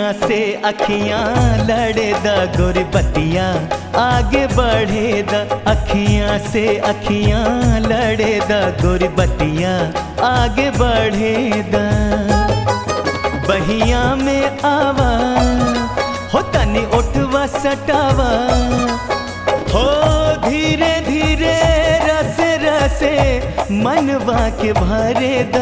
अखियां से अखियां लड़े दा गोरी बतिया आगे बढ़े दा। अखियां से अखियां लड़े दा गोरी बतिया आगे बढ़े दा। बहिया में आवा हो तनी उठवा सटावा हो धीरे धीरे रसे रसे मनवा के भरे दा।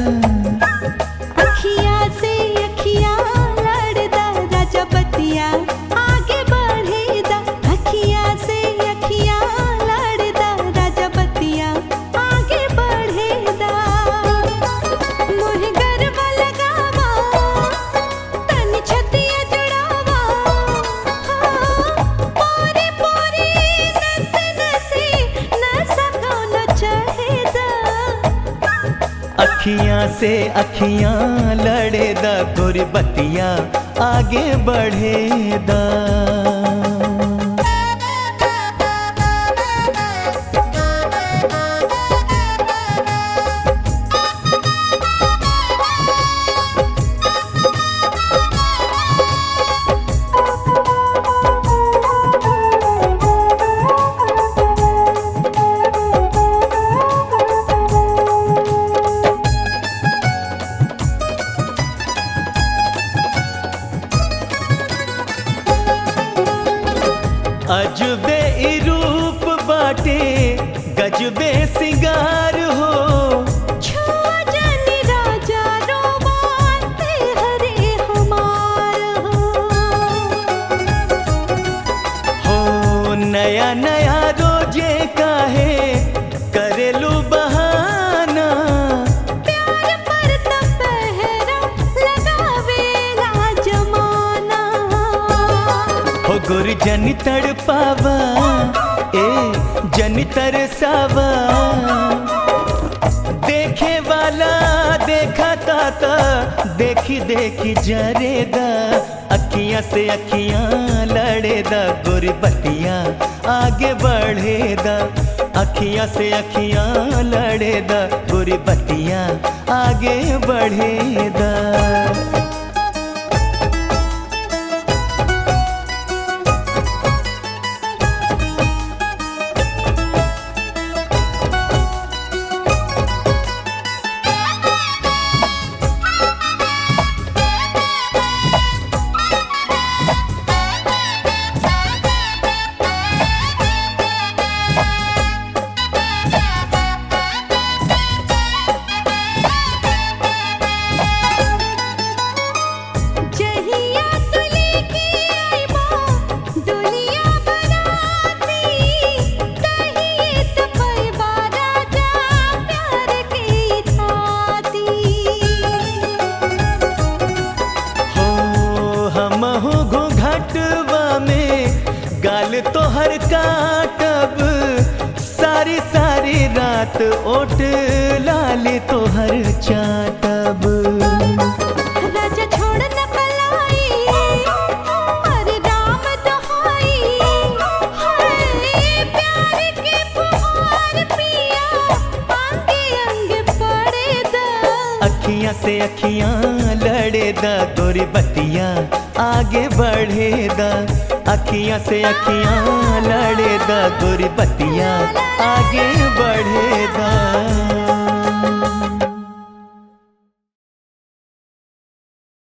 अखियां से अखियां लड़दा राजा बतिया आगे बढ़े दा। अखियां से अखियां लड़दा राजा बतिया आगे बढ़े दा। मोहे गरबा लगावा तन छतिया जुड़ावा पोरे पोरे नसे नसे नसा कौन चाहेदा। अखियां से अखियां लड़े दा गोरी बतिया आगे बढ़े दा। अजबे ई रूप बाटे गजबे सिंगार हो। छुआ जानी राजा रोमांते हरे हमार हो नया नया रोजे काहे करेलू बहाना। प्यार पर त पहरा लगावेला जमाना। हो गोरी जनी तड़पावा ए जनी तरसावा। देखे वाला देखा ताता देखी देखी जरे दा। अखियां से अखियां लड़े दा गोरी बतिया आगे बढ़े दा। अखियां से अखियां लड़े दा गोरी बतिया आगे बढ़े दा। जहिया तू लेके आइबा दुनिया बनाती तहिए त पैबा राजा प्यार के थाती। हो हम हो घूंघटवा में गाल तोहर काटब। सारी सारी रात ओट लाल तोहर चाटब। राजा छोड़ न पलाई अरे राम दोहाई। हाय प्यार के फुहार पिया आंगे अंगे पड़े दा। अखियां से अखियां लड़े दा गोरी बतिया आगे बढ़े दा। अखियां से अखियां लड़े दा गोरी बतिया आगे बढ़े